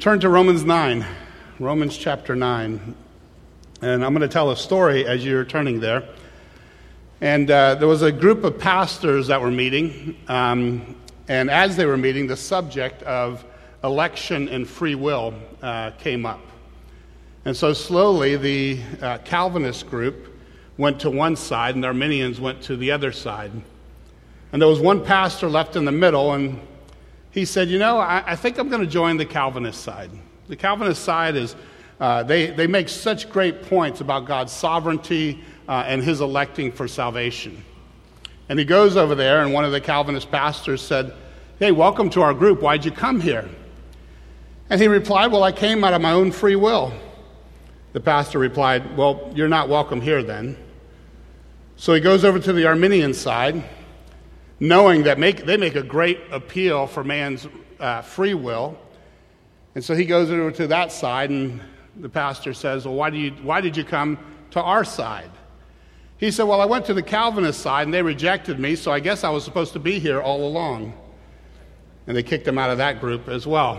Turn to Romans 9, Romans chapter 9. And I'm going to tell a story as you're turning there. And there was a group of pastors that were meeting. And as they were meeting, the subject of election and free will came up. And so slowly the Calvinist group went to one side and the Arminians went to the other side. And there was one pastor left in the middle, and he said, I think I'm going to join the Calvinist side. The Calvinist side is, they make such great points about God's sovereignty and his electing for salvation. And he goes over there, and one of the Calvinist pastors said, "Hey, welcome to our group. Why'd you come here?" And he replied, "Well, I came out of my own free will." The pastor replied, "Well, you're not welcome here then." So he goes over to the Arminian side, knowing that they make a great appeal for man's free will. And so he goes over to that side, and the pastor says, "Well, why did you come to our side?" He said, "Well, I went to the Calvinist side, and they rejected me, so I guess I was supposed to be here all along." And they kicked him out of that group as well.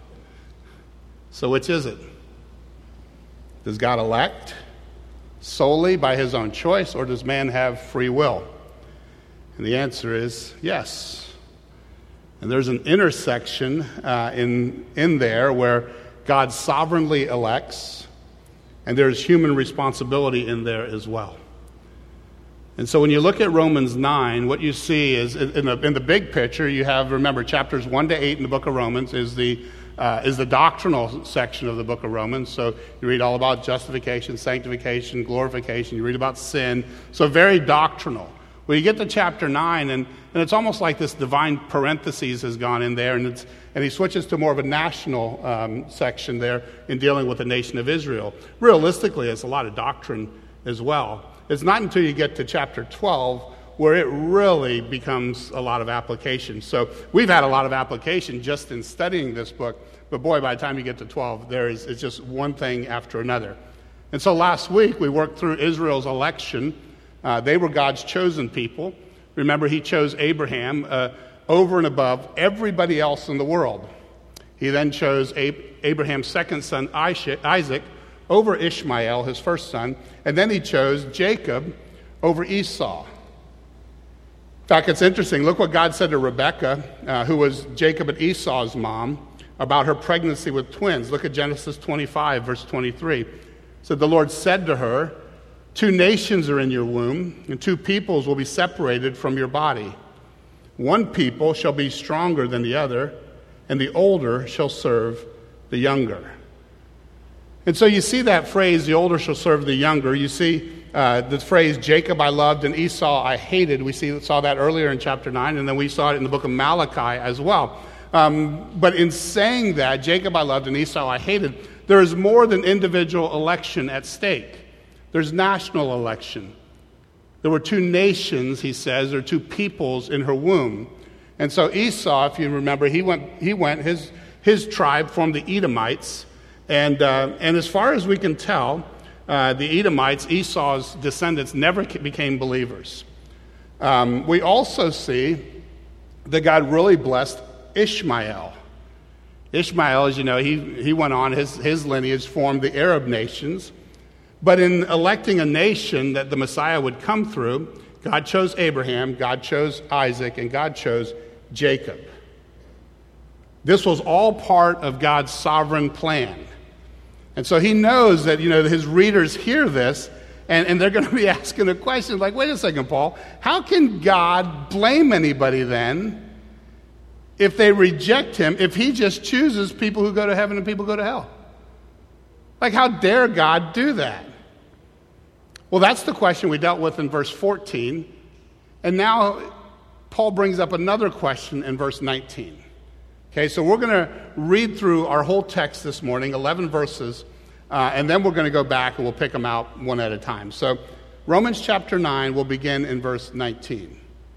So which is it? Does God elect solely by his own choice, or does man have free will? And the answer is yes. And there's an intersection in there where God sovereignly elects, and there's human responsibility in there as well. And so when you look at Romans 9, what you see is, in the big picture, you have, remember, chapters 1 to 8 in the book of Romans is the doctrinal section of the book of Romans. So you read all about justification, sanctification, glorification. You read about sin. So very doctrinal. Well, you get to chapter 9, and it's almost like this divine parentheses has gone in there, and he switches to more of a national section there in dealing with the nation of Israel. Realistically, it's a lot of doctrine as well. It's not until you get to chapter 12 where it really becomes a lot of application. So we've had a lot of application just in studying this book, but boy, by the time you get to 12, it's just one thing after another. And so last week we worked through Israel's election. They were God's chosen people. Remember, he chose Abraham over and above everybody else in the world. He then chose Abraham's second son, Isaac, over Ishmael, his first son, and then he chose Jacob over Esau. In fact, it's interesting. Look what God said to Rebekah, who was Jacob and Esau's mom, about her pregnancy with twins. Look at Genesis 25, verse 23. It said, "The Lord said to her, 2 nations are in your womb, and 2 peoples will be separated from your body. One people shall be stronger than the other, and the older shall serve the younger." And so you see that phrase, "the older shall serve the younger." You see the phrase, "Jacob I loved and Esau I hated." We saw that earlier in chapter 9, and then we saw it in the book of Malachi as well. But in saying that, Jacob I loved and Esau I hated, there is more than individual election at stake. There's national election. There were 2 nations, he says, or 2 peoples in her womb. And so Esau, if you remember, his tribe formed the Edomites. And as far as we can tell, the Edomites, Esau's descendants, never became believers. We also see that God really blessed Ishmael. Ishmael, as you know, he went on, his lineage formed the Arab nations. But in electing a nation that the Messiah would come through, God chose Abraham, God chose Isaac, and God chose Jacob. This was all part of God's sovereign plan. And so he knows that, his readers hear this, and they're going to be asking a question like, wait a second, Paul, how can God blame anybody then if they reject him, if he just chooses people who go to heaven and people who go to hell? Like, how dare God do that? Well, that's the question we dealt with in verse 14. And now Paul brings up another question in verse 19. Okay, so we're going to read through our whole text this morning, 11 verses, and then we're going to go back and we'll pick them out one at a time. So Romans chapter 9 will begin in verse 19.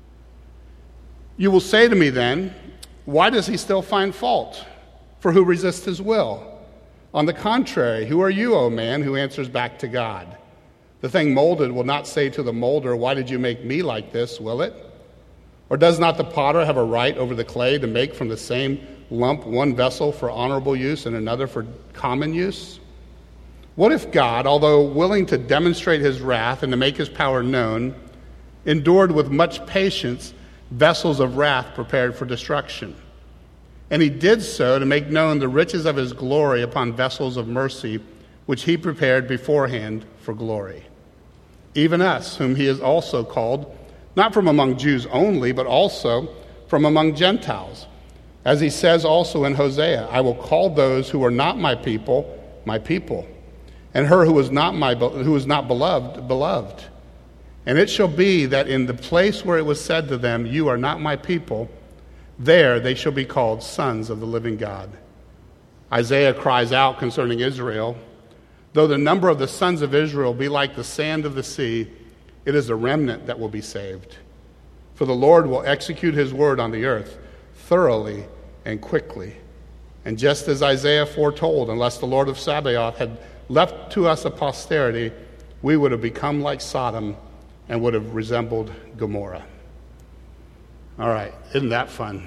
"You will say to me then, why does he still find fault? For who resists his will? On the contrary, who are you, O man, who answers back to God? The thing molded will not say to the molder, why did you make me like this, will it? Or does not the potter have a right over the clay to make from the same lump one vessel for honorable use and another for common use? What if God, although willing to demonstrate his wrath and to make his power known, endured with much patience vessels of wrath prepared for destruction? And he did so to make known the riches of his glory upon vessels of mercy, which he prepared beforehand for glory. Even us, whom he has also called, not from among Jews only, but also from among Gentiles. As he says also in Hosea, I will call those who are not my people, and her who is not beloved, beloved. And it shall be that in the place where it was said to them, you are not my people, there they shall be called sons of the living God. Isaiah cries out concerning Israel, though the number of the sons of Israel be like the sand of the sea, it is a remnant that will be saved. For the Lord will execute his word on the earth thoroughly and quickly. And just as Isaiah foretold, unless the Lord of Sabaoth had left to us a posterity, we would have become like Sodom and would have resembled Gomorrah. All right, isn't that fun?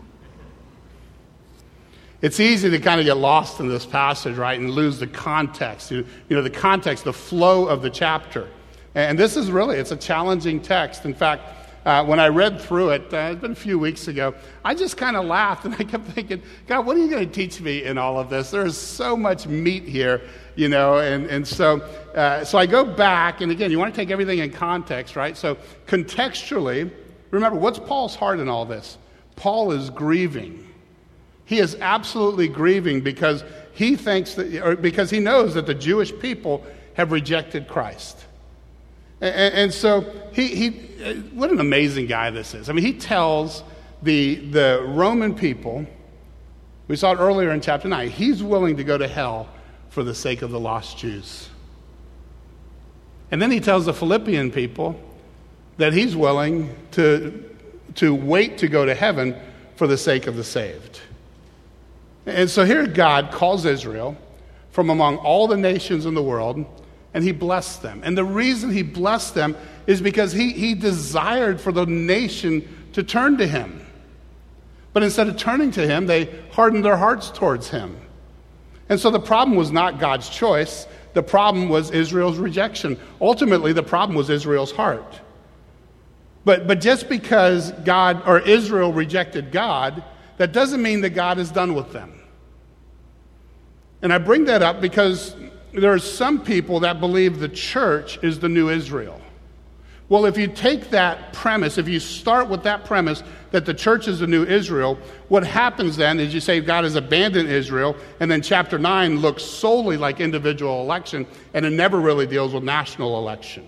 It's easy to kind of get lost in this passage, right, and lose the context. The context, the flow of the chapter. And this is really, it's a challenging text. In fact, when I read through it, it's been a few weeks ago, I just kind of laughed and I kept thinking, God, what are you going to teach me in all of this? There's so much meat here, and so I go back, and again, you want to take everything in context, right? So contextually, remember, what's Paul's heart in all this? Paul is grieving. He is absolutely grieving because he because he knows that the Jewish people have rejected Christ. And so he what an amazing guy this is. I mean, he tells the Roman people, we saw it earlier in chapter 9, he's willing to go to hell for the sake of the lost Jews. And then he tells the Philippian people that he's willing to wait to go to heaven for the sake of the saved. And so here God calls Israel from among all the nations in the world, and he blessed them. And the reason he blessed them is because he desired for the nation to turn to him. But instead of turning to him, they hardened their hearts towards him. And so the problem was not God's choice. The problem was Israel's rejection. Ultimately, the problem was Israel's heart. But just because God or Israel rejected God, that doesn't mean that God is done with them. And I bring that up because there are some people that believe the church is the new Israel. Well, if you take that premise, if you start with that premise that the church is the new Israel, what happens then is you say God has abandoned Israel, and then chapter 9 looks solely like individual election, and it never really deals with national election.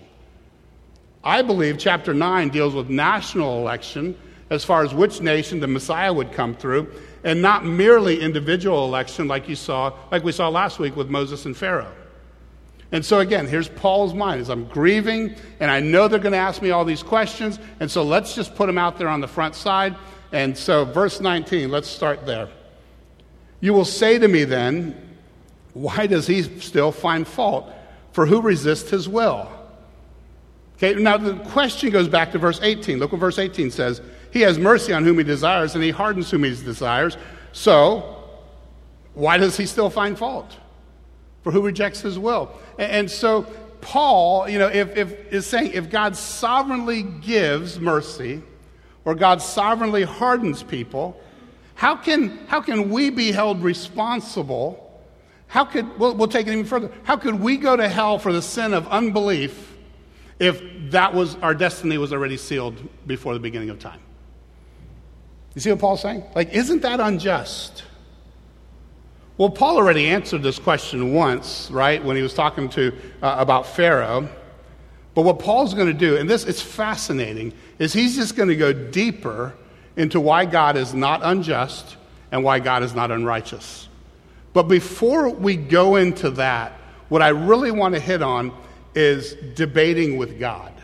I believe chapter 9 deals with national election as far as which nation the Messiah would come through, and not merely individual election like we saw last week with Moses and Pharaoh. And so again, here's Paul's mind, is I'm grieving, and I know they're going to ask me all these questions, and so let's just put them out there on the front side. And so verse 19, let's start there. You will say to me then, why does he still find fault? For who resists his will? Okay, now the question goes back to verse 18. Look what verse 18 says. He has mercy on whom he desires, and he hardens whom he desires. So, why does he still find fault? For who rejects his will? And so, Paul, is saying if God sovereignly gives mercy, or God sovereignly hardens people, how can we be held responsible? We'll take it even further. How could we go to hell for the sin of unbelief if our destiny was already sealed before the beginning of time? You see what Paul's saying? Isn't that unjust? Well, Paul already answered this question once, right, when he was talking about Pharaoh. But what Paul's going to do, and this is fascinating, is he's just going to go deeper into why God is not unjust and why God is not unrighteous. But before we go into that, what I really want to hit on is debating with God.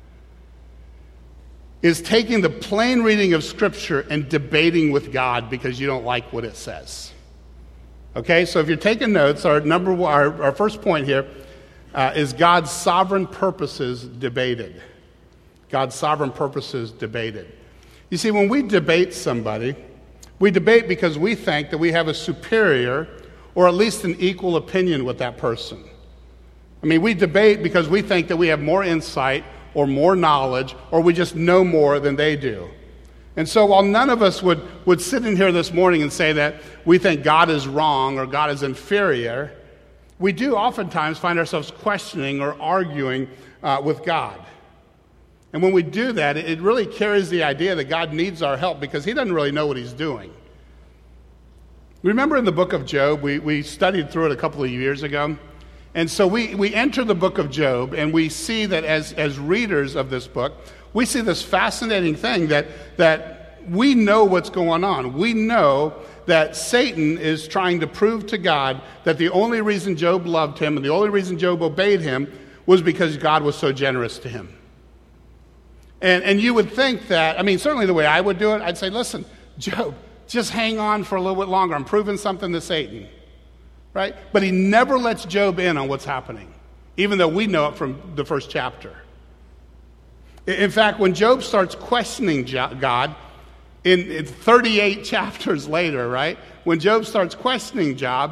Is taking the plain reading of Scripture and debating with God because you don't like what it says. Okay, so if you're taking notes, our first point here is God's sovereign purposes debated. God's sovereign purposes debated. You see, when we debate somebody, We debate because we think that we have a superior or at least an equal opinion with that person. I mean, we debate because we think that we have more insight or more knowledge, or we just know more than they do. And so while none of us would sit in here this morning and say that we think God is wrong or God is inferior, we do oftentimes find ourselves questioning or arguing with God. And when we do that, it really carries the idea that God needs our help because he doesn't really know what he's doing. Remember in the book of Job, we studied through it a couple of years ago. And so we enter the book of Job, and we see that as readers of this book, we see this fascinating thing that we know what's going on. We know that Satan is trying to prove to God that the only reason Job loved him and the only reason Job obeyed him was because God was so generous to him. And you would think that, I mean, certainly the way I would do it, I'd say, listen, Job, just hang on for a little bit longer. I'm proving something to Satan. Right? But he never lets Job in on what's happening, even though we know it from the first chapter. In fact, when Job starts questioning God, in 38 chapters later, right? When Job starts questioning God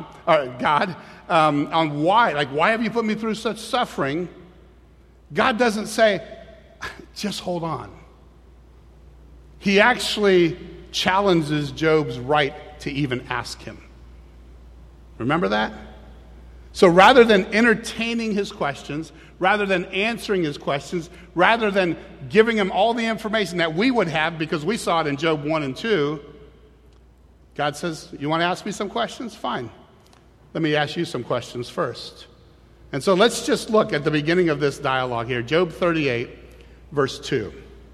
on why have you put me through such suffering? God doesn't say, just hold on. He actually challenges Job's right to even ask him. Remember that? So rather than entertaining his questions, rather than answering his questions, rather than giving him all the information that we would have because we saw it in Job 1 and 2, God says, you want to ask me some questions? Fine. Let me ask you some questions first. And so let's just look at the beginning of this dialogue here. Job 38, verse 2.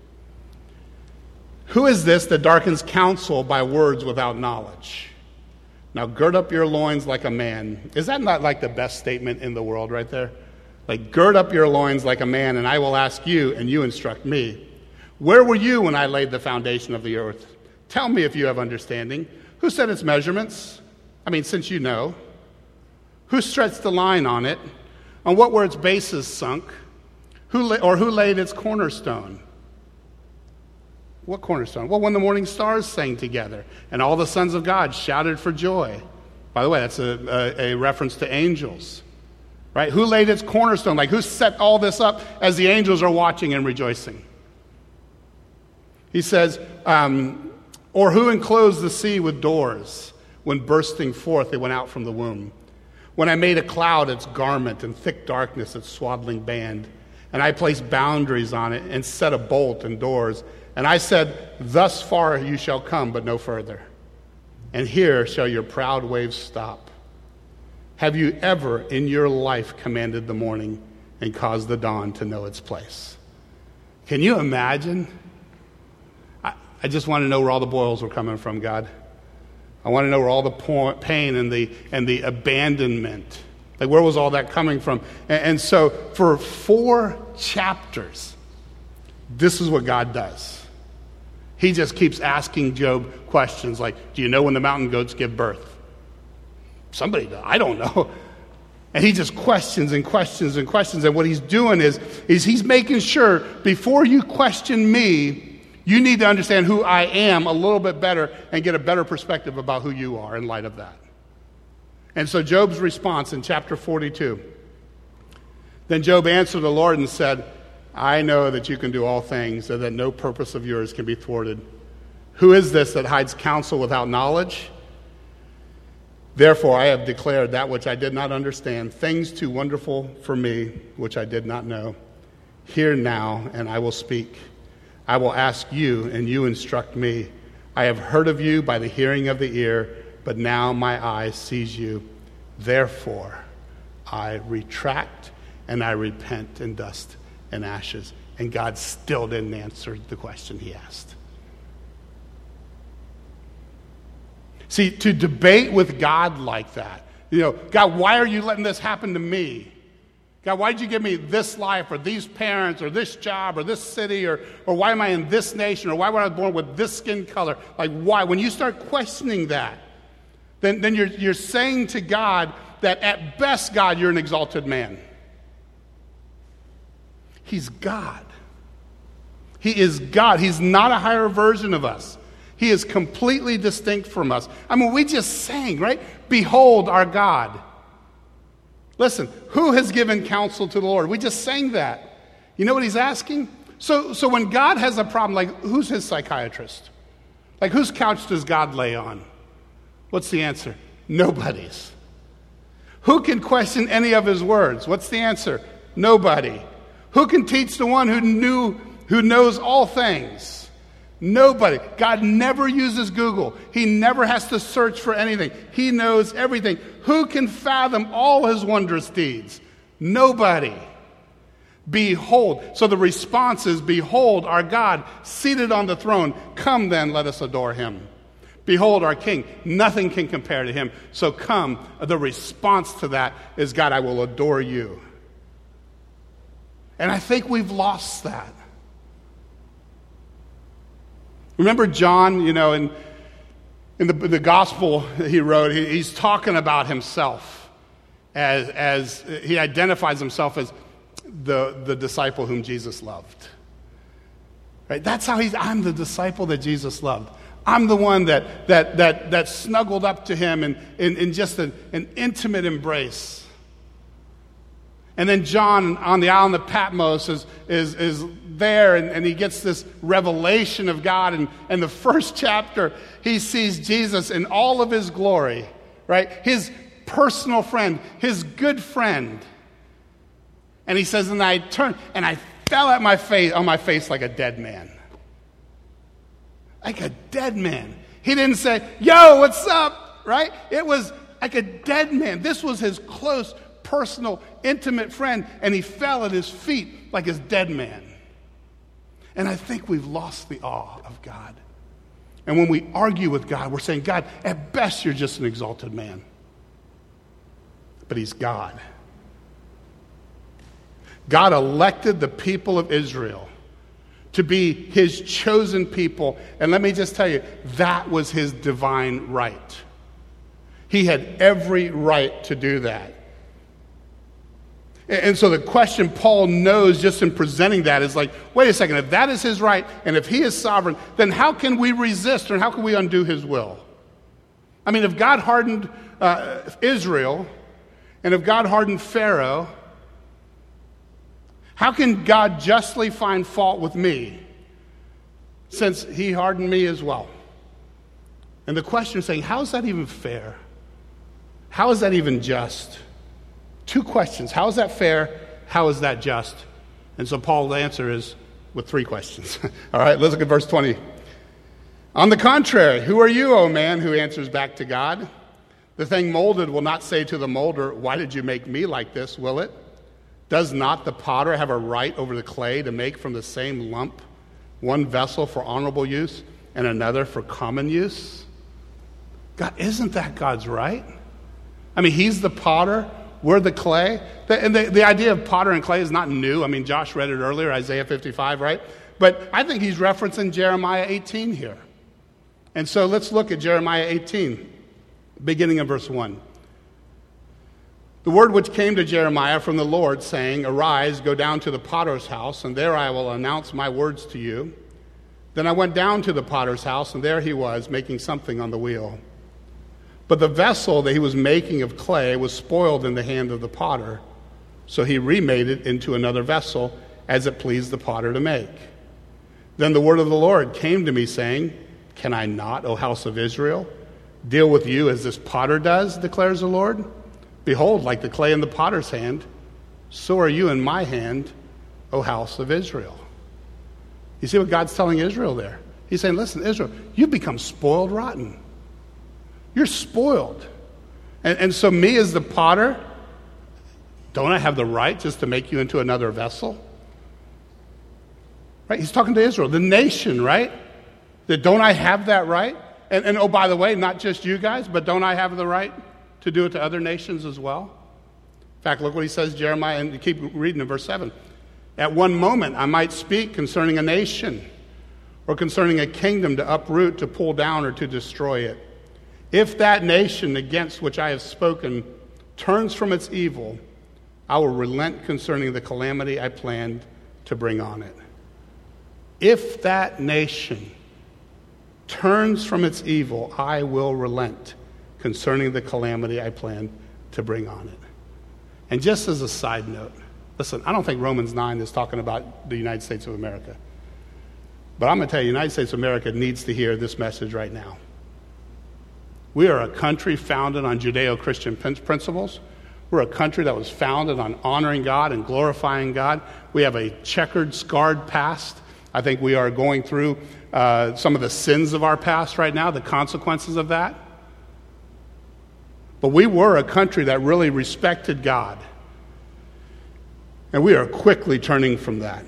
Who is this that darkens counsel by words without knowledge? Now gird up your loins like a man. Is that not like the best statement in the world right there? Like, gird up your loins like a man, and I will ask you, and you instruct me. Where were you when I laid the foundation of the earth? Tell me if you have understanding. Who set its measurements? I mean, since you know. Who stretched the line on it? On what were its bases sunk? Who laid its cornerstone? What cornerstone? Well, when the morning stars sang together and all the sons of God shouted for joy. By the way, that's a reference to angels, right? Who laid its cornerstone? Like, who set all this up as the angels are watching and rejoicing? He says, or who enclosed the sea with doors when bursting forth it went out from the womb? When I made a cloud its garment and thick darkness its swaddling band, and I placed boundaries on it and set a bolt and doors. And I said, thus far you shall come, but no further. And here shall your proud waves stop. Have you ever in your life commanded the morning and caused the dawn to know its place? Can you imagine? I just want to know where all the boils were coming from, God. I want to know where all the pain and the abandonment, like where was all that coming from? And so for 4 chapters, this is what God does. He just keeps asking Job questions like, do you know when the mountain goats give birth? Somebody does. I don't know. And he just questions and questions and questions. And what he's doing is he's making sure before you question me, you need to understand who I am a little bit better and get a better perspective about who you are in light of that. And so Job's response in chapter 42. Then Job answered the Lord and said, I know that you can do all things, and that no purpose of yours can be thwarted. Who is this that hides counsel without knowledge? Therefore I have declared that which I did not understand, things too wonderful for me, which I did not know. Hear now, and I will speak. I will ask you, and you instruct me. I have heard of you by the hearing of the ear, but now my eye sees you. Therefore I retract, and I repent in dust and ashes. And God still didn't answer the question he asked. See, to debate with God like that, God, why are you letting this happen to me? God, why did you give me this life or these parents or this job or this city or why am I in this nation or why was I born with this skin color? Like, why? When you start questioning that, then you're saying to God that at best, God, you're an exalted man. He's God. He is God. He's not a higher version of us. He is completely distinct from us. I mean, we just sang, right? Behold our God. Listen, who has given counsel to the Lord? We just sang that. You know what he's asking? So when God has a problem, like, who's his psychiatrist? Like, whose couch does God lay on? What's the answer? Nobody's. Who can question any of his words? What's the answer? Nobody. Who can teach the one who knows all things? Nobody. God never uses Google. He never has to search for anything. He knows everything. Who can fathom all his wondrous deeds? Nobody. Behold. So the response is, behold our God seated on the throne. Come then, let us adore him. Behold our King. Nothing can compare to him. So come. The response to that is, God, I will adore you. And I think we've lost that. Remember John, in the gospel he wrote, he's talking about himself as he identifies himself as the disciple whom Jesus loved. Right? That's how I'm the disciple that Jesus loved. I'm the one that snuggled up to him in just an intimate embrace. And then John on the island of Patmos is there, and he gets this revelation of God. And the first chapter, he sees Jesus in all of his glory, right? His personal friend, his good friend. And he says, and I turned, and I fell on my face like a dead man. Like a dead man. He didn't say, yo, what's up, right? It was like a dead man. This was his close, personal, intimate friend, and he fell at his feet like his dead man. And I think we've lost the awe of God. And when we argue with God, we're saying, God, at best you're just an exalted man. But he's God. God elected the people of Israel to be his chosen people. And let me just tell you, that was his divine right. He had every right to do that. And so the question Paul knows just in presenting that is like, wait a second, if that is his right, and if he is sovereign, then how can we resist or how can we undo his will? I mean, if God hardened Israel, and if God hardened Pharaoh, how can God justly find fault with me, since he hardened me as well? And the question is saying, how is that even fair? How is that even just? Two questions. How is that fair? How is that just? And so Paul's answer is with three questions. All right, let's look at verse 20. On the contrary, who are you, O man, who answers back to God? The thing molded will not say to the molder, why did you make me like this, will it? Does not the potter have a right over the clay to make from the same lump one vessel for honorable use and another for common use? God, isn't that God's right? I mean, he's the potter. We're the clay. And the idea of potter and clay is not new. I mean, Josh read it earlier, Isaiah 55, right? But I think he's referencing Jeremiah 18 here. And so let's look at Jeremiah 18, beginning in verse 1. The word which came to Jeremiah from the Lord, saying, Arise, go down to the potter's house, and there I will announce my words to you. Then I went down to the potter's house, and there he was, making something on the wheel. But the vessel that he was making of clay was spoiled in the hand of the potter. So he remade it into another vessel, as it pleased the potter to make. Then the word of the Lord came to me, saying, Can I not, O house of Israel, deal with you as this potter does, declares the Lord? Behold, like the clay in the potter's hand, so are you in my hand, O house of Israel. You see what God's telling Israel there? He's saying, listen, Israel, you've become spoiled rotten. You're spoiled. And so me as the potter, don't I have the right just to make you into another vessel? Right? He's talking to Israel, the nation, right? That don't I have that right? And oh, by the way, not just you guys, but don't I have the right to do it to other nations as well? In fact, look what he says, Jeremiah, and keep reading in verse 7. At one moment I might speak concerning a nation or concerning a kingdom to uproot, to pull down, or to destroy it. If that nation against which I have spoken turns from its evil, I will relent concerning the calamity I planned to bring on it. If that nation turns from its evil, I will relent concerning the calamity I plan to bring on it. And just as a side note, listen, I don't think Romans 9 is talking about the United States of America. But I'm going to tell you, the United States of America needs to hear this message right now. We are a country founded on Judeo-Christian principles. We're a country that was founded on honoring God and glorifying God. We have a checkered, scarred past. I think we are going through some of the sins of our past right now, the consequences of that. But we were a country that really respected God. And we are quickly turning from that.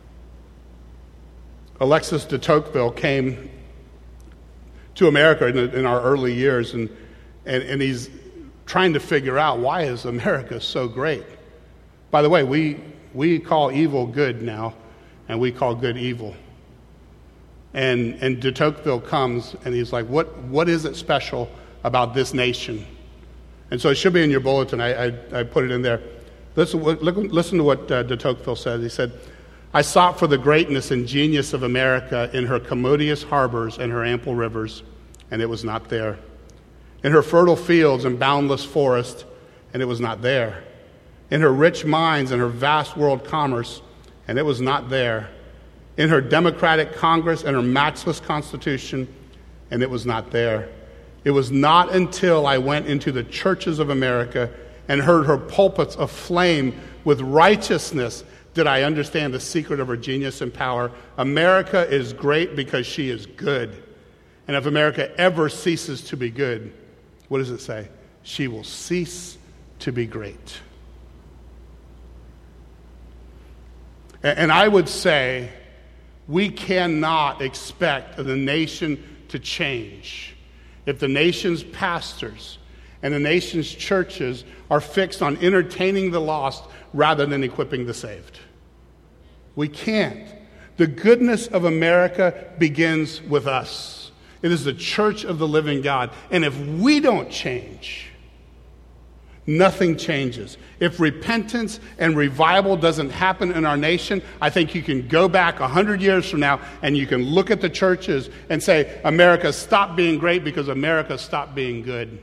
Alexis de Tocqueville came to America in our early years, and he's trying to figure out, why is America so great? By the way, we call evil good now, and we call good evil. And de Tocqueville comes, and he's like, what is it special about this nation? And so it should be in your bulletin. I put it in there. Listen to what de Tocqueville said. He said, I sought for the greatness and genius of America in her commodious harbors and her ample rivers, and it was not there. In her fertile fields and boundless forest, and it was not there. In her rich mines and her vast world commerce, and it was not there. In her democratic Congress and her matchless Constitution, and it was not there. It was not until I went into the churches of America and heard her pulpits aflame with righteousness did I understand the secret of her genius and power. America is great because she is good. And if America ever ceases to be good, what does it say? She will cease to be great. And I would say we cannot expect the nation to change if the nation's pastors and the nation's churches are fixed on entertaining the lost rather than equipping the saved. We can't. The goodness of America begins with us. It is the church of the living God. And if we don't change, nothing changes. If repentance and revival doesn't happen in our nation, I think you can go back 100 years from now and you can look at the churches and say, America stopped being great because America stopped being good.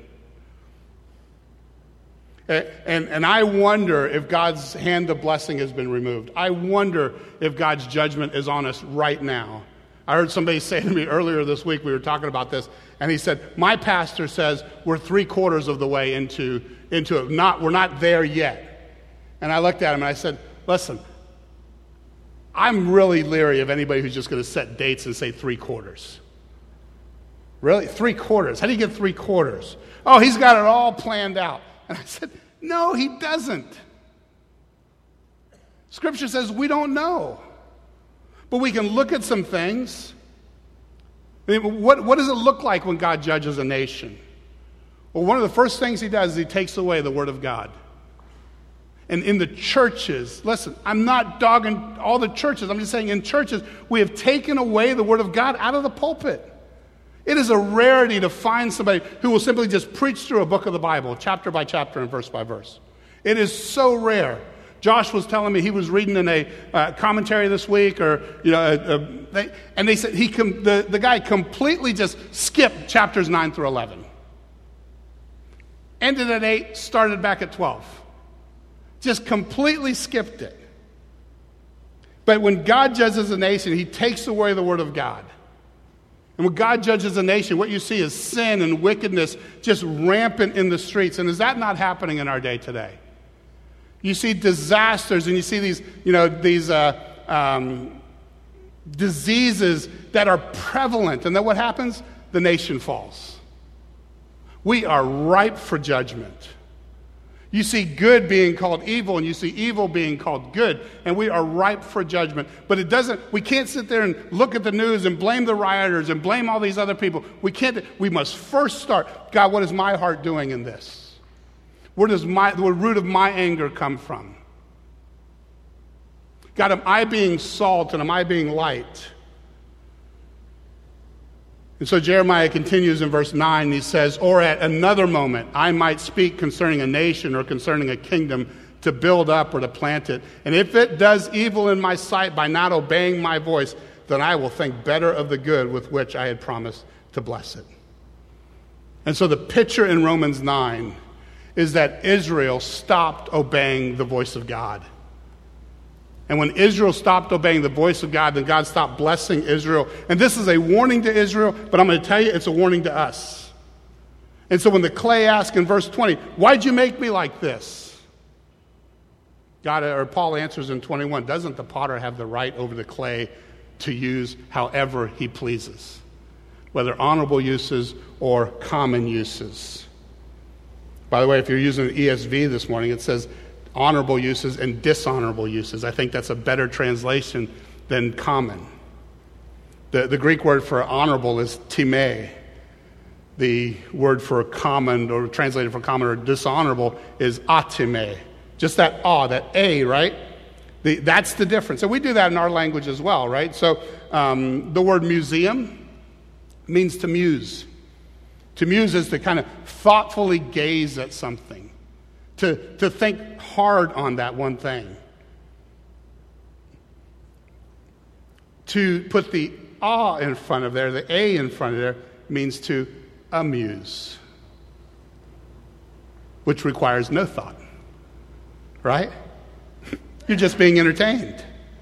And I wonder if God's hand of blessing has been removed. I wonder if God's judgment is on us right now. I heard somebody say to me earlier this week, we were talking about this, and he said, my pastor says we're 3/4 of the way into it. We're not there yet. And I looked at him and I said, listen, I'm really leery of anybody who's just going to set dates and say 3/4. Really? 3/4? How do you get 3/4? Oh, he's got it all planned out. And I said, no, he doesn't. Scripture says we don't know. But we can look at some things. I mean, what does it look like when God judges a nation? Well, one of the first things he does is he takes away the word of God. And in the churches, listen, I'm not dogging all the churches. I'm just saying in churches, we have taken away the word of God out of the pulpit. It is a rarity to find somebody who will simply just preach through a book of the Bible, chapter by chapter and verse by verse. It is so rare. Josh was telling me he was reading in a commentary this week, and they said the guy completely just skipped chapters 9 through 11. Ended at 8, started back at 12. Just completely skipped it. But when God judges a nation, he takes away the word of God. And when God judges a nation, what you see is sin and wickedness just rampant in the streets. And is that not happening in our day today? You see disasters and you see these diseases that are prevalent. And then what happens? The nation falls. We are ripe for judgment. You see good being called evil, and you see evil being called good, and we are ripe for judgment. But we can't sit there and look at the news and blame the rioters and blame all these other people. We must first start, God, what is my heart doing in this? Where does the root of my anger come from? God, am I being salt and am I being light? And so Jeremiah continues in verse 9, and he says, or at another moment I might speak concerning a nation or concerning a kingdom to build up or to plant it. And if it does evil in my sight by not obeying my voice, then I will think better of the good with which I had promised to bless it. And so the picture in Romans 9 is that Israel stopped obeying the voice of God. And when Israel stopped obeying the voice of God, then God stopped blessing Israel. And this is a warning to Israel, but I'm going to tell you it's a warning to us. And so when the clay asks in verse 20, why'd you make me like this? Paul answers in 21, doesn't the potter have the right over the clay to use however he pleases, whether honorable uses or common uses? By the way, if you're using the ESV this morning, it says honorable uses and dishonorable uses. I think that's a better translation than common. The Greek word for honorable is time. The word for common, or translated for common or dishonorable, is atime. Just that that A, right? That's the difference. And we do that in our language as well, right? So the word museum means to muse. To muse is to kind of thoughtfully gaze at something, to think hard on that one thing. To put the in front of there, the A in front of there, means to amuse, which requires no thought, right? You're just being entertained.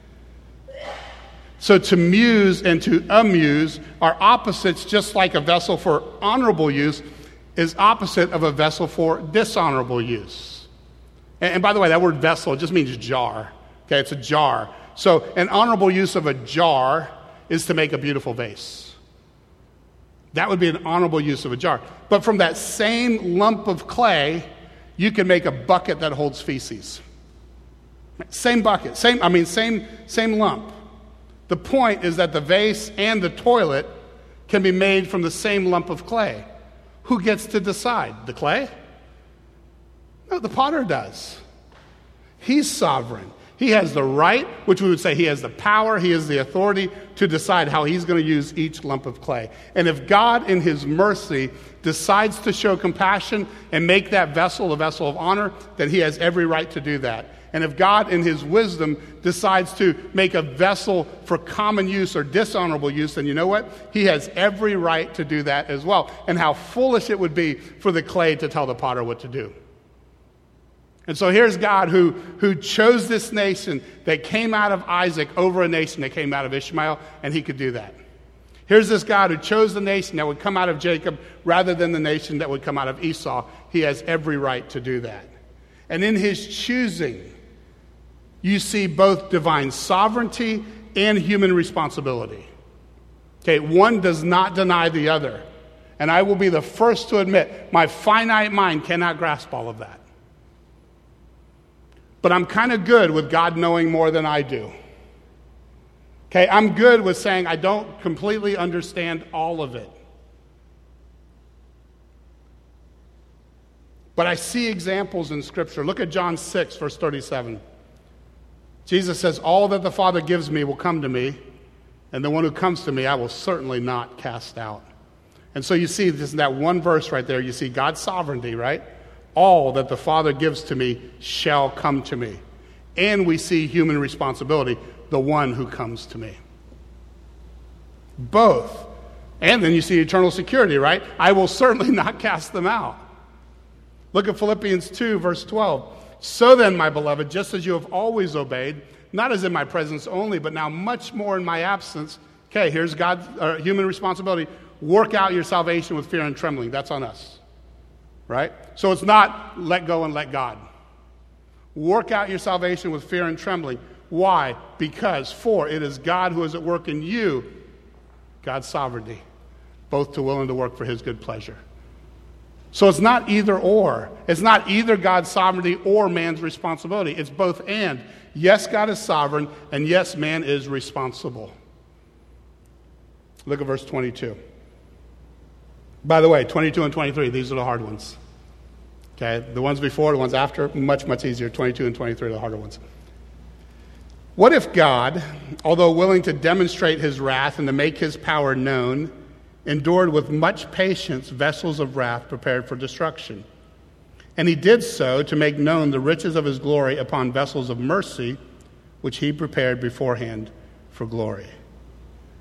So to muse and to amuse are opposites, just like a vessel for honorable use is opposite of a vessel for dishonorable use. And by the way, that word vessel just means jar. Okay, it's a jar. So an honorable use of a jar is to make a beautiful vase. That would be an honorable use of a jar. But from that same lump of clay, you can make a bucket that holds feces. Same bucket, same lump. The point is that the vase and the toilet can be made from the same lump of clay. Who gets to decide? The clay? No, the potter does. He's sovereign. He has the right, which we would say he has the power, he has the authority to decide how he's going to use each lump of clay. And if God, in his mercy, decides to show compassion and make that vessel a vessel of honor, then he has every right to do that. And if God, in his wisdom, decides to make a vessel for common use or dishonorable use, then you know what? He has every right to do that as well. And how foolish it would be for the clay to tell the potter what to do. And so here's God who chose this nation that came out of Isaac over a nation that came out of Ishmael, and he could do that. Here's this God who chose the nation that would come out of Jacob rather than the nation that would come out of Esau. He has every right to do that. And in his choosing, you see both divine sovereignty and human responsibility. Okay, one does not deny the other. And I will be the first to admit, my finite mind cannot grasp all of that. But I'm kind of good with God knowing more than I do. Okay, I'm good with saying I don't completely understand all of it. But I see examples in Scripture. Look at John 6, verse 37. Jesus says, all that the Father gives me will come to me, and the one who comes to me I will certainly not cast out. And so you see this, that one verse right there, you see God's sovereignty, right? All that the Father gives to me shall come to me. And we see human responsibility, the one who comes to me. Both. And then you see eternal security, right? I will certainly not cast them out. Look at Philippians 2, verse 12. So then, my beloved, just as you have always obeyed, not as in my presence only, but now much more in my absence. Okay, here's God's human responsibility. Work out your salvation with fear and trembling. That's on us. Right? So it's not let go and let God. Work out your salvation with fear and trembling. Why? Because for it is God who is at work in you, God's sovereignty, both to will and to work for his good pleasure. So it's not either or. It's not either God's sovereignty or man's responsibility. It's both and. Yes, God is sovereign, and yes, man is responsible. Look at verse 22. By the way, 22 and 23, these are the hard ones. Okay, the ones before, the ones after, much, much easier. 22 and 23 are the harder ones. What if God, although willing to demonstrate his wrath and to make his power known, endured with much patience vessels of wrath prepared for destruction? And he did so to make known the riches of his glory upon vessels of mercy, which he prepared beforehand for glory.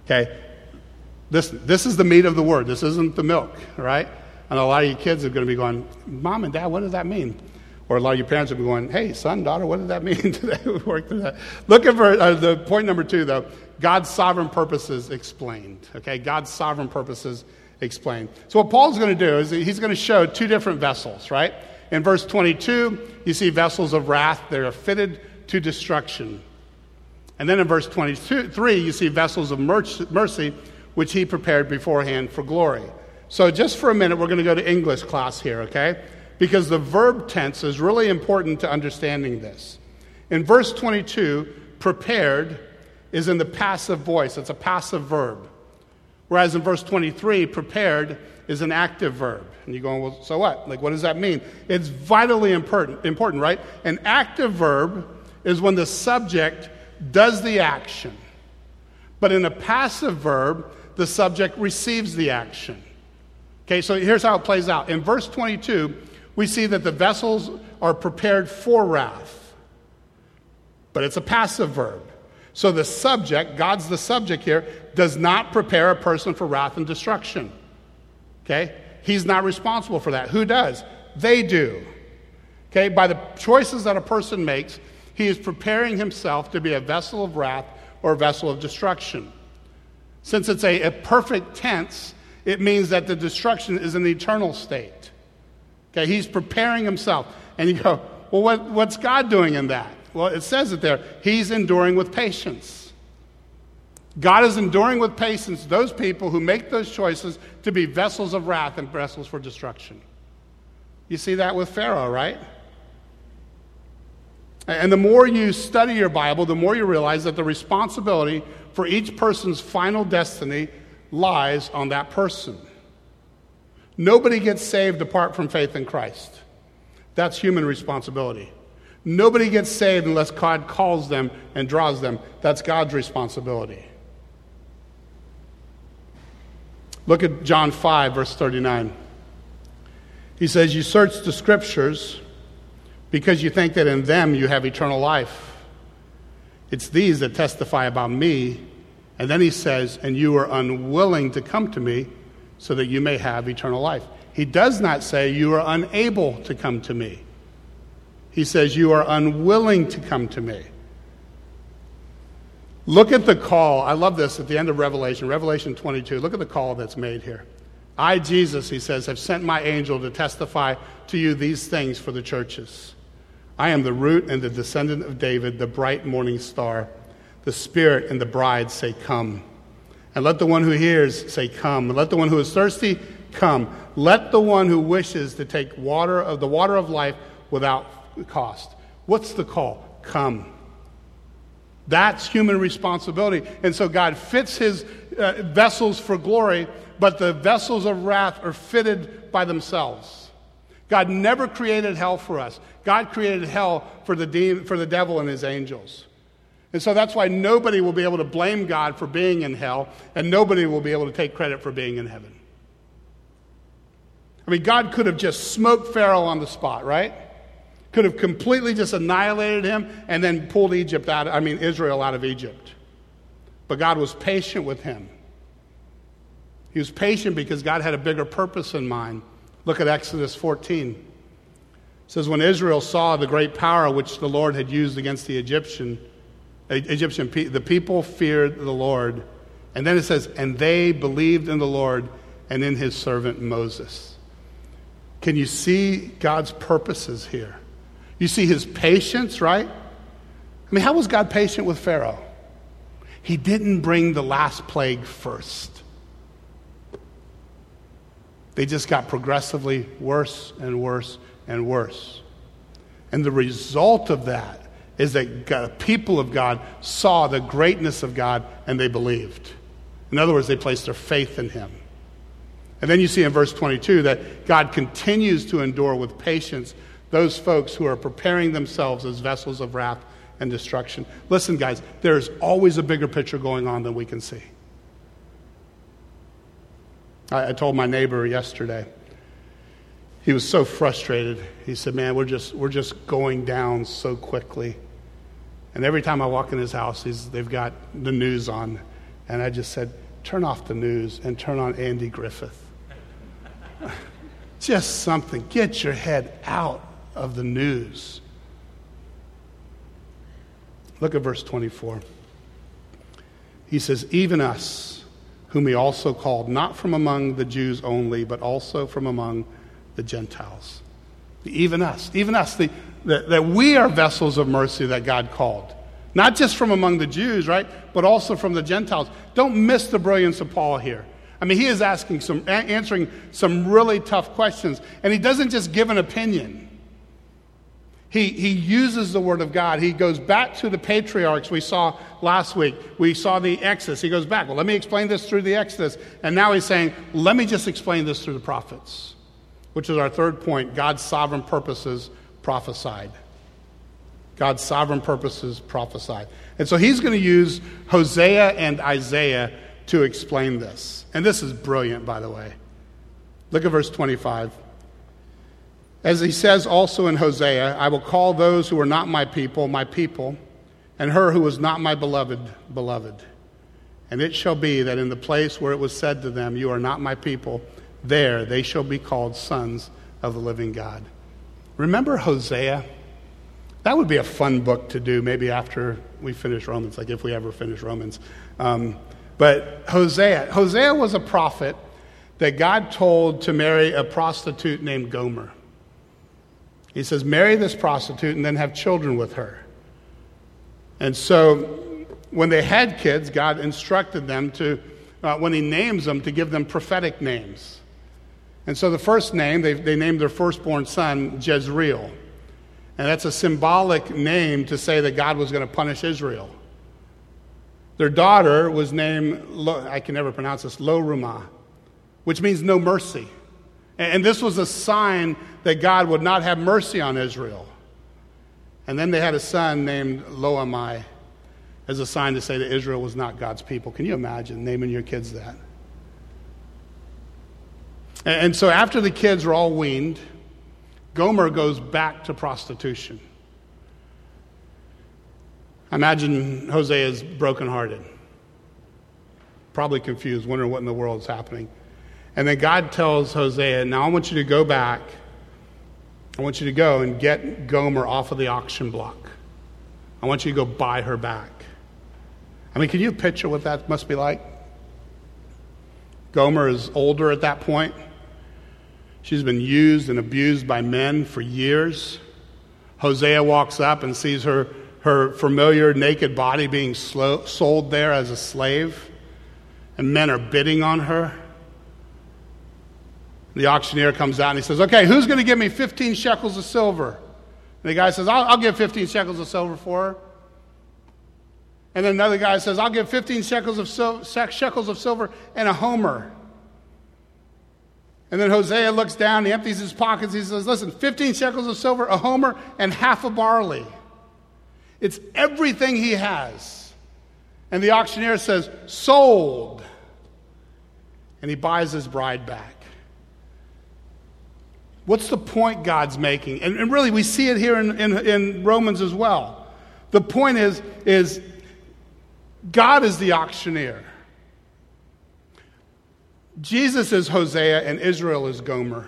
Okay? This is the meat of the word. This isn't the milk, all right? And a lot of you kids are going to be going, Mom and Dad, what does that mean? Or a lot of your parents will be going, hey, son, daughter, what does that mean today? We worked through that. Look at the point number 2, though. God's sovereign purposes explained. Okay? God's sovereign purposes explained. So what Paul's going to do is he's going to show 2 different vessels, right? In verse 22, you see vessels of wrath. They are fitted to destruction. And then in verse 23, you see vessels of mercy, which he prepared beforehand for glory. So just for a minute, we're going to go to English class here, okay? Because the verb tense is really important to understanding this. In verse 22, prepared is in the passive voice. It's a passive verb. Whereas in verse 23, prepared is an active verb. And you're going, well, so what? Like, what does that mean? It's vitally important, right? An active verb is when the subject does the action. But in a passive verb, the subject receives the action. Okay, so here's how it plays out. In verse 22, we see that the vessels are prepared for wrath. But it's a passive verb. So the subject, God's the subject here, does not prepare a person for wrath and destruction. Okay? He's not responsible for that. Who does? They do. Okay? By the choices that a person makes, he is preparing himself to be a vessel of wrath or a vessel of destruction. Since it's a perfect tense, it means that the destruction is an eternal state. Okay, he's preparing himself. And you go, well, what's God doing in that? Well, it says it there. He's enduring with patience. God is enduring with patience those people who make those choices to be vessels of wrath and vessels for destruction. You see that with Pharaoh, right? And the more you study your Bible, the more you realize that the responsibility for each person's final destiny lies on that person. Nobody gets saved apart from faith in Christ. That's human responsibility. Nobody gets saved unless God calls them and draws them. That's God's responsibility. Look at John 5, verse 39. He says, you search the scriptures because you think that in them you have eternal life. It's these that testify about me. And then he says, and you are unwilling to come to me so that you may have eternal life. He does not say you are unable to come to me. He says you are unwilling to come to me. Look at the call. I love this at the end of Revelation 22. Look at the call that's made here. I, Jesus, he says, have sent my angel to testify to you these things for the churches. I am the root and the descendant of David, the bright morning star. The Spirit and the bride say, come. And let the one who hears say, come. And let the one who is thirsty come. Let the one who wishes to take the water of life without cost. What's the call? Come. That's human responsibility. And so God fits his vessels for glory, but the vessels of wrath are fitted by themselves. God never created hell for us. God created hell for the devil and his angels. And so that's why nobody will be able to blame God for being in hell, and nobody will be able to take credit for being in heaven. I mean, God could have just smoked Pharaoh on the spot, right? Could have completely just annihilated him and then pulled Israel out of Egypt. But God was patient with him. He was patient because God had a bigger purpose in mind. Look at Exodus 14. It says, when Israel saw the great power which the Lord had used against the the people feared the Lord. And then it says, and they believed in the Lord and in his servant Moses. Can you see God's purposes here? You see his patience, right? I mean, how was God patient with Pharaoh? He didn't bring the last plague first. They just got progressively worse and worse and worse. And the result of that is that God, people of God saw the greatness of God and they believed. In other words, they placed their faith in him. And then you see in verse 22 that God continues to endure with patience those folks who are preparing themselves as vessels of wrath and destruction. Listen, guys, there's always a bigger picture going on than we can see. I told my neighbor yesterday, he was so frustrated. He said, man, we're just going down so quickly. And every time I walk in his house, they've got the news on. And I just said, turn off the news and turn on Andy Griffith. Just something. Get your head out of the news. Look at verse 24. He says, even us, whom he also called, not from among the Jews only, but also from among the Gentiles. Even us, that we are vessels of mercy that God called. Not just from among the Jews, right? But also from the Gentiles. Don't miss the brilliance of Paul here. I mean, he is answering some really tough questions. And he doesn't just give an opinion. He uses the word of God. He goes back to the patriarchs we saw last week. We saw the Exodus. He goes back. Well, let me explain this through the Exodus. And now he's saying, let me just explain this through the prophets. Which is our third point. God's sovereign purposes prophesied. God's sovereign purposes prophesied. And so he's going to use Hosea and Isaiah to explain this. And this is brilliant, by the way. Look at verse 25. As he says also in Hosea, I will call those who are not my people, and her who was not my beloved, beloved. And it shall be that in the place where it was said to them, you are not my people, there they shall be called sons of the living God. Remember Hosea? That would be a fun book to do maybe after we finish Romans, like if we ever finish Romans. But Hosea was a prophet that God told to marry a prostitute named Gomer. He says, marry this prostitute and then have children with her. And so when they had kids, God instructed them to, when he names them, to give them prophetic names. And so the first name, they named their firstborn son Jezreel. And that's a symbolic name to say that God was going to punish Israel. Their daughter was named, I can never pronounce this, Lo Ruhamah, which means no mercy. And this was a sign that God would not have mercy on Israel. And then they had a son named Lo Ammi as a sign to say that Israel was not God's people. Can you imagine naming your kids that? And so after the kids are all weaned, Gomer goes back to prostitution. Imagine Hosea is brokenhearted, probably confused, wondering what in the world is happening. And then God tells Hosea, now I want you to go back. I want you to go and get Gomer off of the auction block. I want you to go buy her back. I mean, can you picture what that must be like? Gomer is older at that point. She's been used and abused by men for years. Hosea walks up and sees her familiar naked body being sold there as a slave. And men are bidding on her. The auctioneer comes out and he says, okay, who's going to give me 15 shekels of silver? And the guy says, I'll give 15 shekels of silver for her. And then another guy says, I'll give 15 shekels of silver and a homer. And then Hosea looks down, he empties his pockets, he says, listen, 15 shekels of silver, a homer, and half a barley. It's everything he has. And the auctioneer says, sold. And he buys his bride back. What's the point God's making? And really, we see it here in Romans as well. The point is God is the auctioneer. Jesus is Hosea and Israel is Gomer.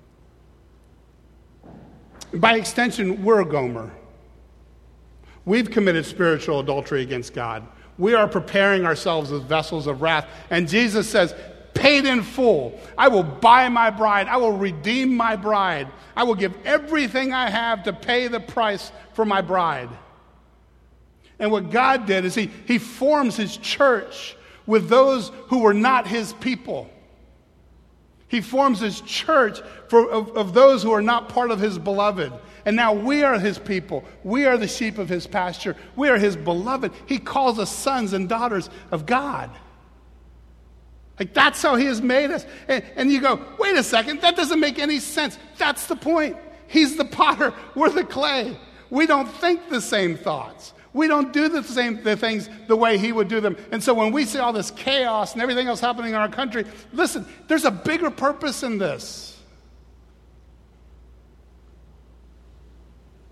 By extension, we're Gomer. We've committed spiritual adultery against God. We are preparing ourselves as vessels of wrath. And Jesus says, paid in full. I will buy my bride. I will redeem my bride. I will give everything I have to pay the price for my bride. And what God did is he forms his church with those who were not his people. He forms his church of those who are not part of his beloved. And now we are his people. We are the sheep of his pasture. We are his beloved. He calls us sons and daughters of God. Like, that's how he has made us. And you go, wait a second, that doesn't make any sense. That's the point. He's the potter. We're the clay. We don't think the same thoughts. We don't do the things the way he would do them. And so when we see all this chaos and everything else happening in our country, listen, there's a bigger purpose in this.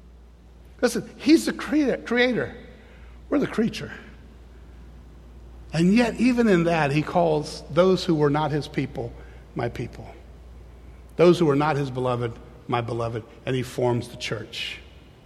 Listen, he's the creator. We're the creature. And yet, even in that, he calls those who were not his people, my people. Those who were not his beloved, my beloved. And he forms the church.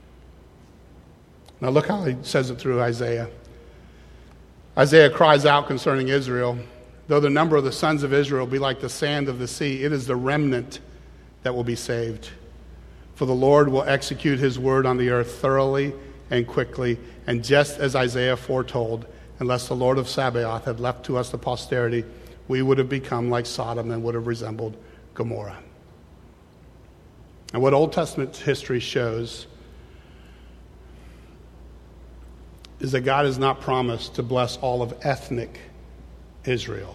Now look how he says it through Isaiah. Isaiah cries out concerning Israel, though the number of the sons of Israel be like the sand of the sea, it is the remnant that will be saved. For the Lord will execute his word on the earth thoroughly and quickly, and just as Isaiah foretold, unless the Lord of Sabaoth had left to us the posterity, we would have become like Sodom and would have resembled Gomorrah. And what Old Testament history shows is that God has not promised to bless all of ethnic Israel.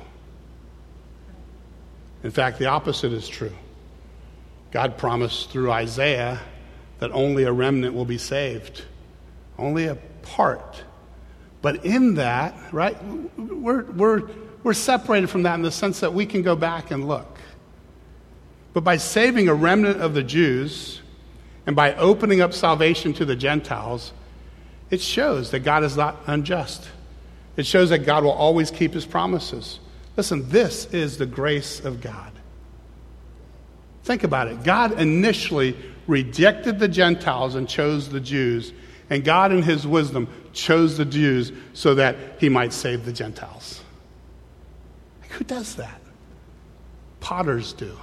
In fact, the opposite is true. God promised through Isaiah that only a remnant will be saved. Only a part. But in that, right, we're separated from that in the sense that we can go back and look. But by saving a remnant of the Jews and by opening up salvation to the Gentiles, it shows that God is not unjust. It shows that God will always keep his promises. Listen, this is the grace of God. Think about it. God initially rejected the Gentiles and chose the Jews. And God in his wisdom chose the Jews so that he might save the Gentiles. Who does that? Potters do.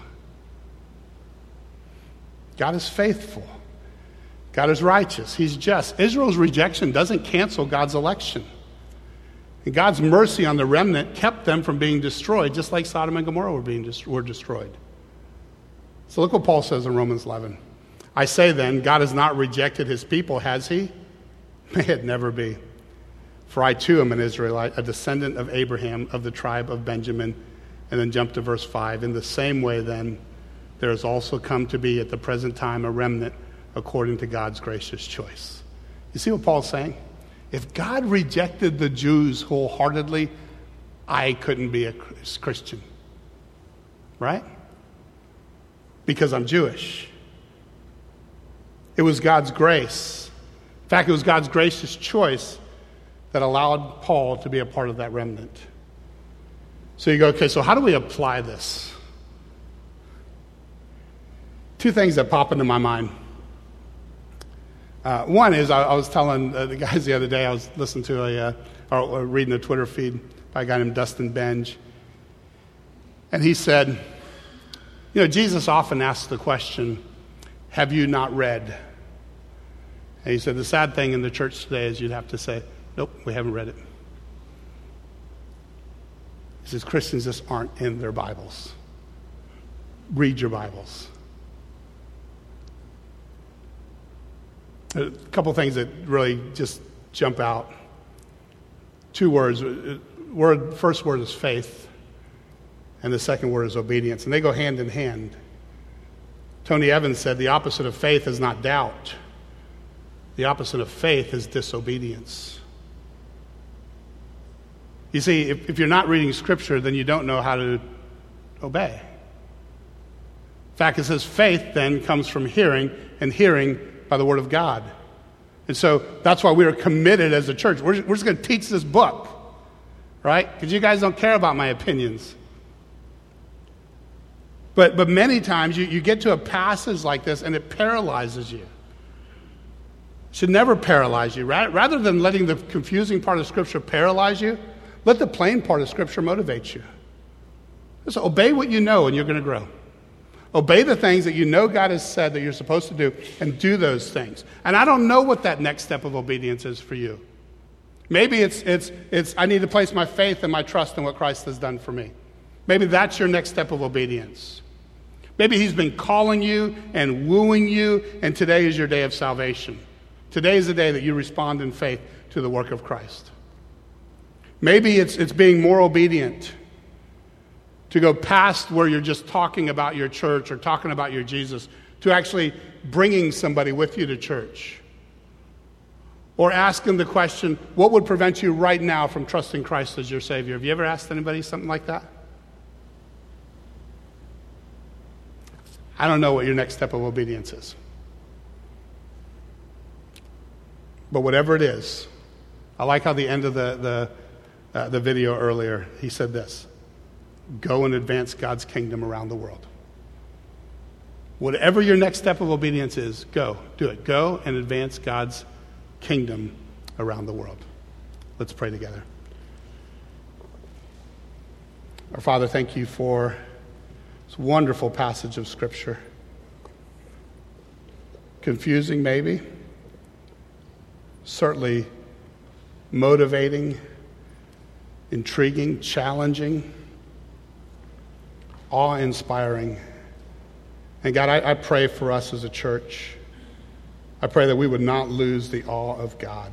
God is faithful. God is righteous. He's just. Israel's rejection doesn't cancel God's election. And God's mercy on the remnant kept them from being destroyed, just like Sodom and Gomorrah were destroyed. So look what Paul says in Romans 11. I say then, God has not rejected his people, has he? May it never be. For I too am an Israelite, a descendant of Abraham, of the tribe of Benjamin. And then jump to verse 5. In the same way then, there has also come to be at the present time a remnant according to God's gracious choice. You see what Paul's saying? If God rejected the Jews wholeheartedly, I couldn't be a Christian. Right? Because I'm Jewish. It was God's grace. In fact, it was God's gracious choice that allowed Paul to be a part of that remnant. So you go, okay, so how do we apply this? Two things that pop into my mind. One is I was telling the guys the other day, I was listening to or reading a Twitter feed by a guy named Dustin Benge. And he said, you know, Jesus often asks the question, have you not read? And he said, the sad thing in the church today is you'd have to say, nope, we haven't read it. He says, Christians just aren't in their Bibles. Read your Bibles. A couple things that really just jump out. Two words. First word is faith, and the second word is obedience, and they go hand in hand. Tony Evans said the opposite of faith is not doubt. The opposite of faith is disobedience. You see, if you're not reading Scripture, then you don't know how to obey. In fact, it says faith then comes from hearing, and hearing by the Word of God. And so that's why we are committed as a church. We're just going to teach this book, right? Because you guys don't care about my opinions. But many times you get to a passage like this and it paralyzes you. It should never paralyze you. Rather than letting the confusing part of Scripture paralyze you, let the plain part of Scripture motivate you. Just obey what you know and you're going to grow. Obey the things that you know God has said that you're supposed to do and do those things. And I don't know what that next step of obedience is for you. Maybe it's I need to place my faith and my trust in what Christ has done for me. Maybe that's your next step of obedience. Maybe he's been calling you and wooing you, and today is your day of salvation. Today is the day that you respond in faith to the work of Christ. Maybe it's being more obedient, to go past where you're just talking about your church or talking about your Jesus, to actually bringing somebody with you to church. Or asking the question, what would prevent you right now from trusting Christ as your Savior? Have you ever asked anybody something like that? I don't know what your next step of obedience is. But whatever it is, I like how the end of the the video earlier. He said this: go and advance God's kingdom around the world. Whatever your next step of obedience is, go, do it. Go and advance God's kingdom around the world. Let's pray together. Our Father, thank you for this wonderful passage of Scripture. Confusing, maybe. Certainly motivating, intriguing, challenging, awe-inspiring. And God, I pray for us as a church. I pray that we would not lose the awe of God.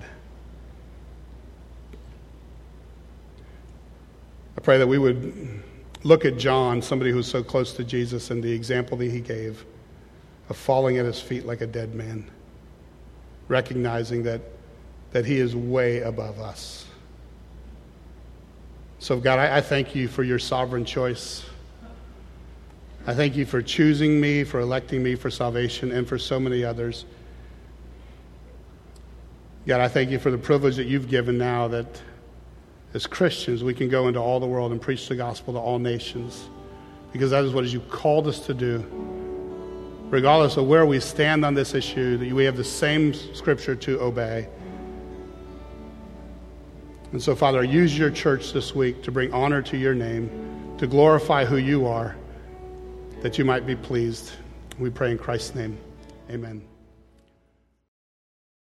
I pray that we would look at John, somebody who was so close to Jesus, and the example that he gave of falling at his feet like a dead man, recognizing that he is way above us. So God, I thank you for your sovereign choice. I thank you for choosing me, for electing me for salvation, and for so many others. God, I thank you for the privilege that you've given now that as Christians we can go into all the world and preach the gospel to all nations, because that is what you called us to do. Regardless of where we stand on this issue, that we have the same Scripture to obey. And so, Father, use your church this week to bring honor to your name, to glorify who you are, that you might be pleased. We pray in Christ's name. Amen.